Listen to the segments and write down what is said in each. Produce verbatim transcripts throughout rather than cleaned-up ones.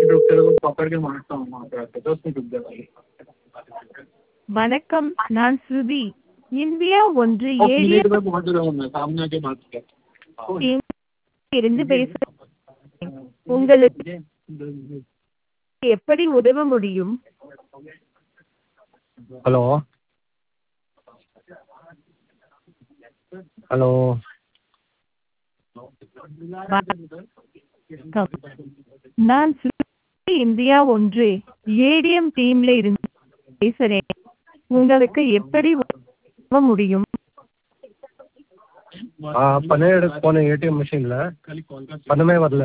रुक के वो पकड़ के मारता हूँ वहाँ पे आके दस मिनट रुक जा भाई வணக்கம், நான் ஸ்ருதி. இந்தியா ஒன்று और मिनट ஏடிஎம் में पहुँच रहा हूँ मैं सामने आके बात कर இருந்து பேசுகிறேன். உங்களுக்கு எப்படி உதவ முடியும்? ஹலோ ஹலோ வணக்கம். நான் ஸ்ருதி, இந்தியா ஒன்று ஏடிஎம் டீம்ல இருந்து பேசுறேன். உங்களுக்கு எப்படி உதவ முடியும்? ஆ பணம் எடுக்க போன ஏடிஎம் மிஷினில் பணமே வரல.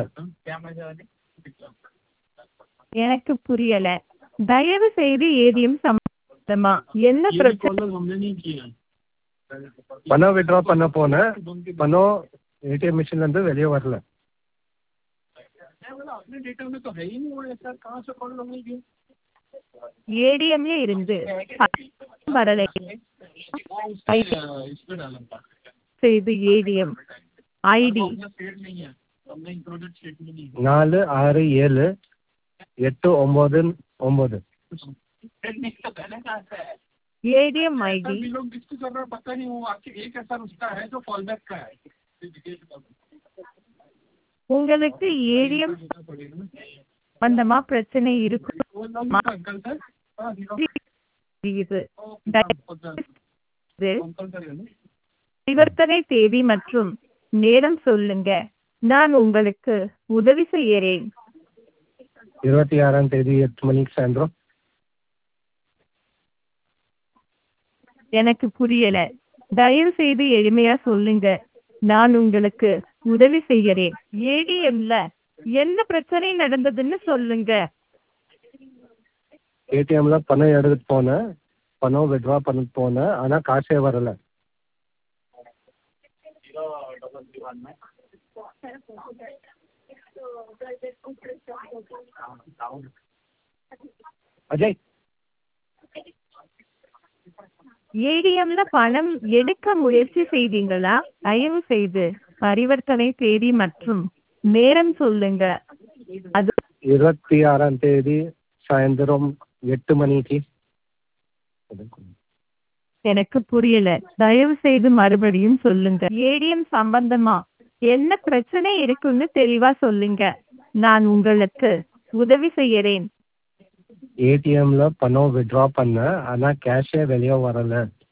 எனக்கு புரியல. தயவு செய்து ஏடிஎம் சம்பந்தமா என்ன பிரச்சனை? பணம் விட்ரா பண்ண போனேன், பணம் ஏடிஎம் மிஷின்லேருந்து வெளியே வரல. ஏடிஎம்ல இருந்து வரலை செய்து ஏடிஎம் ஐடி நாலு ஆறு ஏழு எட்டு ஒம்பது ஒம்பது. ஏடிஎம் ஐடி உங்களுக்கு ஏடிஎம் சம்பந்தமா பிரச்சனை இருக்கும். இது பரிவர்த்தனை தேதி மற்றும் நேரம் சொல்லுங்க, நான் உங்களுக்கு உதவி செய்யறேன். இருபத்தி ஆறாம் தேதி எட்டு மணிக்கு சாயந்தரம். எனக்கு புரியல. தயவு செய்து எளிமையா சொல்லுங்க, நான் உங்களுக்கு உதவி செய்யறேன். ஏடிஎம்ல என்ன பிரச்சனை நடந்ததுன்னு சொல்லுங்க. ஏடிஎம்ல பணம் எடுத்துட்டு போனேன், பணம் விட்ரா பண்ணிட்டு போனேன், ஆனால் காசே வரல. அஜய், ஏடிஎம்ல பணம் எடுக்க முயற்சி செய்தீங்களா? தயவு செய்து பரிவர்த்தனை தேதி மற்றும் நேரம் சொல்லுங்க. அது இருபத்தி ஆறாம் தேதி சாயந்தரம் எட்டு மணிக்கு. எனக்கு புரியல. தயவு செய்து மறுபடியும் சொல்லுங்க. ஏடிஎம் சம்பந்தமா என்ன பிரச்சனை இருக்குன்னு தெளிவா சொல்லுங்க, நான் உங்களுக்கு உதவி செய்யறேன். ஏடிஎம்ல பணம் விட்ரா பண்ணேன், ஆனால் கேஷே வெளியே வரல.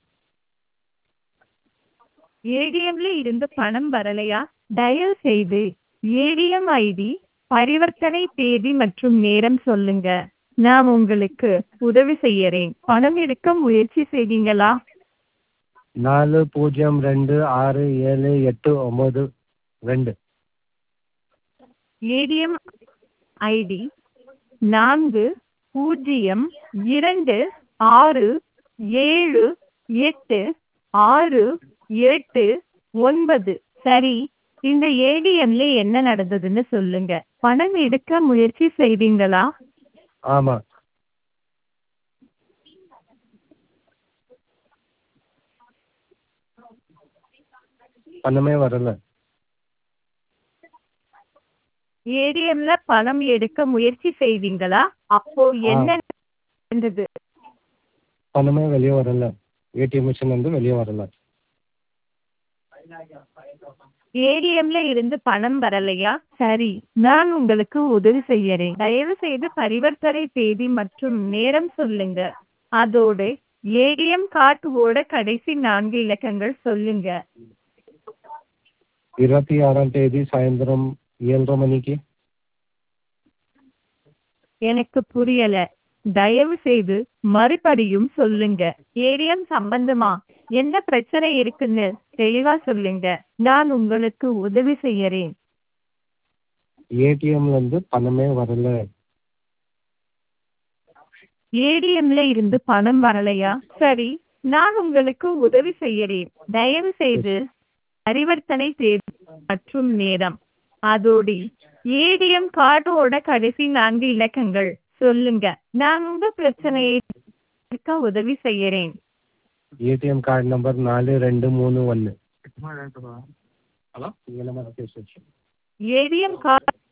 ஏடிஎம்ல இருந்து பணம் வரலையா? தயவு செய்து ஏடிஎம் ஐடி, பரிவர்த்தனை தேதி மற்றும் நேரம் சொல்லுங்க, நான் உங்களுக்கு உதவி செய்யறேன். பணம் எடுக்க முயற்சி செய்தீங்களா? நாலு பூஜ்ஜியம் ரெண்டு ஆறு ஏழு எட்டு ஒம்பது ரெண்டு. ஏடிஎம் ஐடி நான்கு பூஜ்ஜியம் இரண்டு ஆறு ஏழு எட்டு ஆறு எட்டு ஒன்பது. சரி, இந்த ஏடிஎம்ல என்ன நடந்ததுன்னு சொல்லுங்க. பணம் எடுக்க முயற்சி செய்தீங்களா? ஆமாம். பணமே வரல. ஏடிஎம்ல பணம் எடுக்க முயற்சி செய்தீங்களா? அப்போ என்ன நடந்தது? பணமே வெளியே வரல. ஏடிஎம் மிஷின் வந்து வெளியே வரல. ஏடிஎம்ல இருந்து பணம் வரலையா? சரி, நான் உங்களுக்கு உதவி செய்யறேன். தயவு செய்து பரிவர்த்தனை தேதி மற்றும் நேரம் சொல்லுங்க. அதோட ஏடிஎம் கார்டோட கடைசி நான்கு இலக்கங்கள் சொல்லுங்க. இருபத்தி ஆறாம் தேதி சாயந்தரம் ஏழரை மணிக்கு. எனக்கு புரியல. தயவு செய்து மறுபடியும் சொல்லுங்க. ஏடிஎம் சம்பந்தமா என்ன பிரச்சனை இருக்குன்னு தெளிவா சொல்லுங்க, நான் உங்களுக்கு உதவி செய்யறேன். ஏடிஎம்ல இருந்து பணமே வரல. ஏடிஎம்ல இருந்து பணம் வரலையா? சரி, நான் உங்களுக்கு உதவி செய்யறேன். தயவு செய்து பரிவர்த்தனை தேதி மற்றும் நேரம், அதோடு ஏடிஎம் கார்டோட கடைசி நான்கு இலக்கங்கள் சொல்லுங்க, நான் உங்க பிரச்சனையை தீர்க்க உதவி செய்யறேன். ஏடிஎம் கார்டு நம்பர் நாலு ரெண்டு மூணு ஒன்று. Hello ATM card